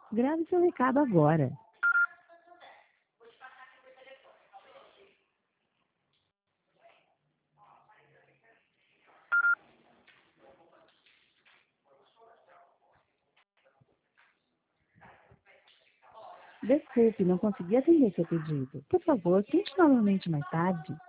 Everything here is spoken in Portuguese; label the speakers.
Speaker 1: Grave seu recado agora. Desculpe, não consegui atender seu pedido. Por favor, tente novamente mais tarde.